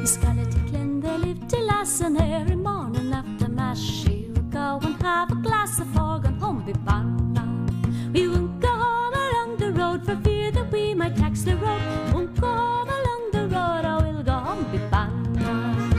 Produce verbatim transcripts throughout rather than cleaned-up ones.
Scarlet Glen, they lived till last, and every morning after mass she would go and have a glass of fog and home be banna. We won't go home along the road for fear that we might tax the road. Won't go home along the road, I will go home be banna.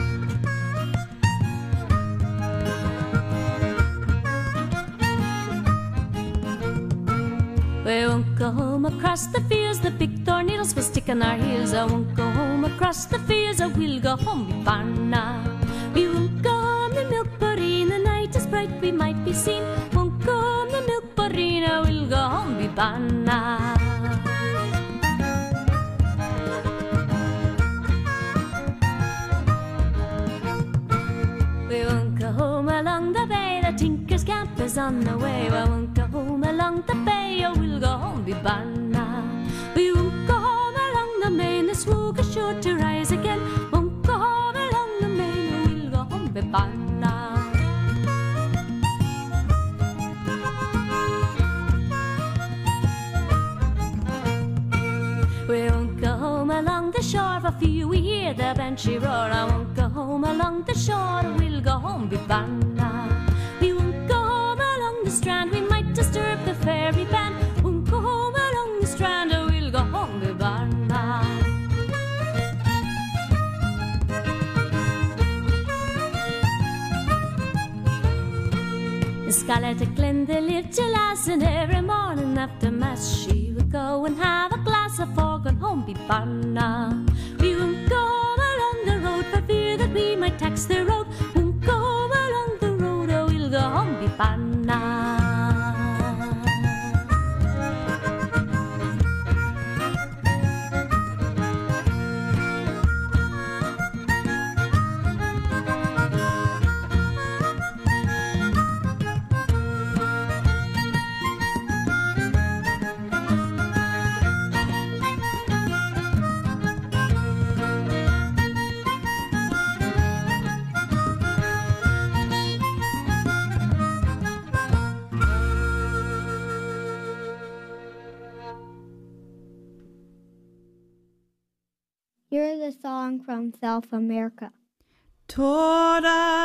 We won't go home across the fields, the big tornadoes will stick on our heels. I won't go home across the fields, I will go home be banna. We won't go home the milk in the night is bright, we might be seen. Won't go home the milk I will go home be banna. We won't go home along the bay, the Tinker's camp is on the way. I won't go home along the bay, I will go home be banna. We won't go home along the main, the Swoog is sure to rise again. Won't go home along the main, I will go home be banna. We won't go home along the shore for fear we hear the banshee roar. I won't go home along the shore, we'll go home be banna. We won't go home along the strand, we might disturb the fairy band. Won't go home along the strand, we'll go home be banna. In Scarlet Glen they lived till last, and every morning after mass she would go and have a glass of fog and home be banna. We won't go home along the road for fear that we might tax the road. Won't go home along the road, or we'll go home be banna. Here's a song from South America. Toda